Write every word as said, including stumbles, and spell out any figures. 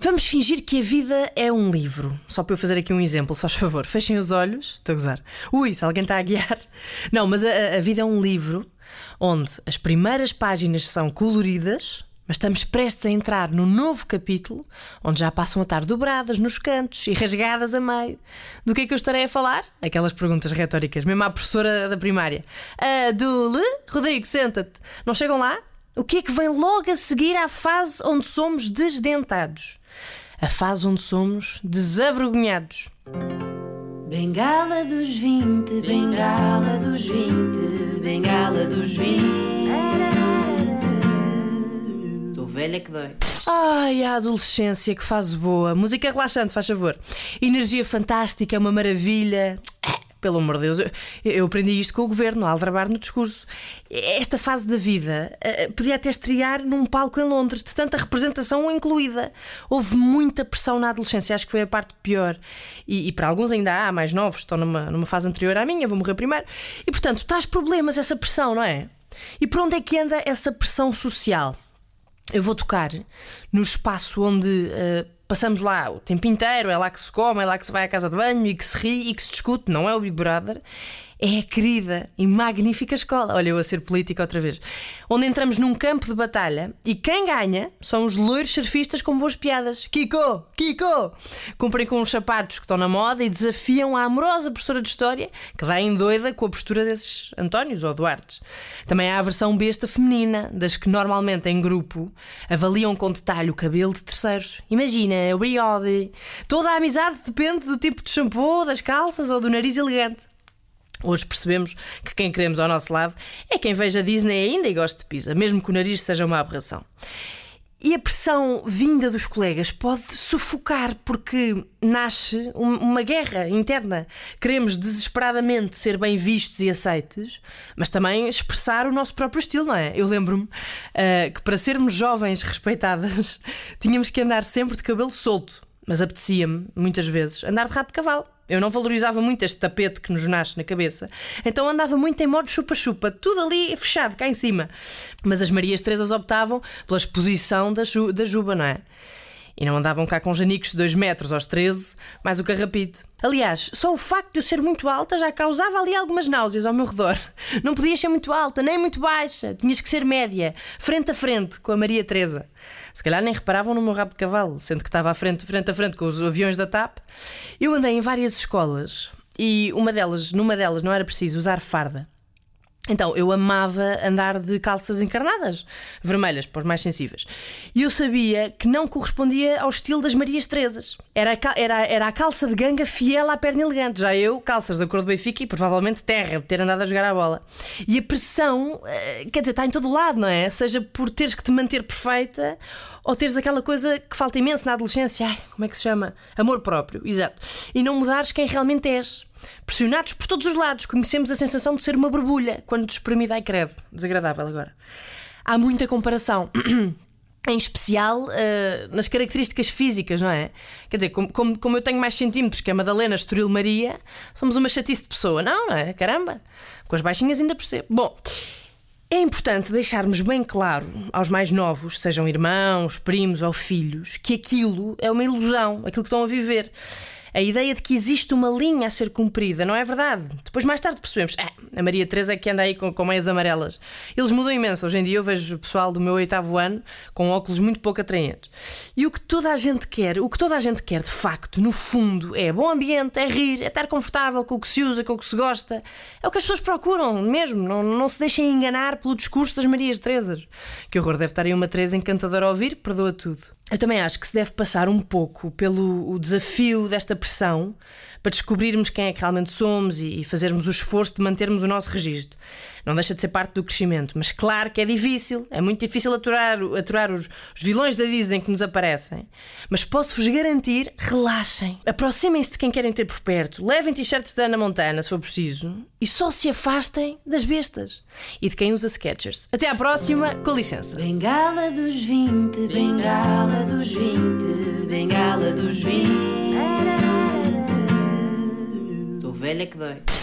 Vamos fingir que a vida é um livro. Só para eu fazer aqui um exemplo, só por favor. Fechem os olhos. Estou a gozar. Ui, se alguém está a guiar. Não, mas a, a vida é um livro onde as primeiras páginas são coloridas, mas estamos prestes a entrar no novo capítulo, onde já passam a estar dobradas nos cantos e rasgadas a meio. Do que é que eu estarei a falar? Aquelas perguntas retóricas, mesmo à professora da primária. Adule, Rodrigo, senta-te. Não chegam lá? O que é que vem logo a seguir à fase onde somos desdentados? A fase onde somos desavergonhados. Bengala dos vinte, bengala dos vinte, bengala dos vinte. Estou velha que dói. Ai, a adolescência, que fase boa. Música relaxante, faz favor. Energia fantástica, é uma maravilha. Pelo amor de Deus, eu, eu aprendi isto com o governo, a aldrabar no discurso. Esta fase da vida uh, podia até estrear num palco em Londres, de tanta representação incluída. Houve muita pressão na adolescência, acho que foi a parte pior. E, e para alguns ainda há, mais novos, estão numa, numa fase anterior à minha, vou morrer primeiro. E portanto, traz problemas essa pressão, não é? E por onde é que anda essa pressão social? Eu vou tocar no espaço onde uh, passamos lá o tempo inteiro, é lá que se come, é lá que se vai à casa de banho e que se ri e que se discute, não é o Big Brother. É a querida e magnífica escola. Olha, eu a ser política outra vez. Onde entramos num campo de batalha e quem ganha são os loiros surfistas com boas piadas. Kiko! Kiko! Cumprem com os sapatos que estão na moda e desafiam a amorosa professora de História, que dá em doida com a postura desses Antónios ou Duartes. Também há a versão besta feminina, das que normalmente em grupo avaliam com detalhe o cabelo de terceiros. Imagina, o bigode. Toda a amizade depende do tipo de shampoo, das calças ou do nariz elegante. Hoje percebemos que quem queremos ao nosso lado é quem veja Disney ainda e goste de pizza, mesmo que o nariz seja uma aberração. E a pressão vinda dos colegas pode sufocar, porque nasce uma guerra interna. Queremos desesperadamente ser bem vistos e aceites, mas também expressar o nosso próprio estilo, não é? Eu lembro-me uh, que para sermos jovens respeitadas tínhamos que andar sempre de cabelo solto, mas apetecia-me, muitas vezes, andar de rabo de cavalo. Eu não valorizava muito este tapete que nos nasce na cabeça, então andava muito em modo chupa-chupa, tudo ali fechado, cá em cima. Mas as Marias Terezas optavam pela exposição da, ju- da juba, não é? E não andavam cá com janicos de dois metros aos treze, mais o carrapito. Aliás, só o facto de eu ser muito alta já causava ali algumas náuseas ao meu redor. Não podias ser muito alta, nem muito baixa. Tinhas que ser média, frente a frente com a Maria Teresa. Se calhar nem reparavam no meu rabo de cavalo, sendo que estava à frente, frente a frente com os aviões da T A P. Eu andei em várias escolas e uma delas, numa delas não era preciso usar farda. Então, eu amava andar de calças encarnadas, vermelhas, para os mais sensíveis. E eu sabia que não correspondia ao estilo das Marias Terezas. Era a, cal- era, era a calça de ganga fiel à perna elegante. Já eu, calças da cor do Benfica e provavelmente terra, de ter andado a jogar a bola. E a pressão, quer dizer, está em todo o lado, não é? Seja por teres que te manter perfeita ou teres aquela coisa que falta imenso na adolescência. Ai, como é que se chama? Amor próprio, exato. E não mudares quem realmente és. Pressionados por todos os lados, conhecemos a sensação de ser uma borbulha quando despremida. Ai credo, desagradável agora. Há muita comparação, em especial uh, nas características físicas, não é? Quer dizer, como, como, como eu tenho mais centímetros que a Madalena Estoril Maria, somos uma chatice de pessoa, não, não é? Caramba, com as baixinhas ainda percebo. Bom, é importante deixarmos bem claro aos mais novos, sejam irmãos, primos ou filhos, que aquilo é uma ilusão, aquilo que estão a viver. A ideia de que existe uma linha a ser cumprida não é verdade. Depois, mais tarde, percebemos ah, a Maria Teresa é que anda aí com, com meias amarelas. Eles mudam imenso. Hoje em dia eu vejo o pessoal do meu oitavo ano com óculos muito pouco atraentes. E o que toda a gente quer, o que toda a gente quer de facto, no fundo, é bom ambiente, é rir, é estar confortável com o que se usa, com o que se gosta. É o que as pessoas procuram mesmo. Não, não se deixem enganar pelo discurso das Marias Terezas. Que horror, deve estar aí uma Teresa encantadora a ouvir, perdoa tudo. Eu também acho que se deve passar um pouco pelo o desafio desta pressão para descobrirmos quem é que realmente somos e fazermos o esforço de mantermos o nosso registro. Não deixa de ser parte do crescimento, mas claro que é difícil, é muito difícil aturar, aturar os, os vilões da Disney que nos aparecem. Mas posso-vos garantir, relaxem, aproximem-se de quem querem ter por perto, levem t-shirts da Ana Montana se for preciso e só se afastem das bestas e de quem usa Skechers. Até à próxima, com licença. Bengala dos vinte, bengala dos vinte, bengala dos vinte. Estou velha que dói.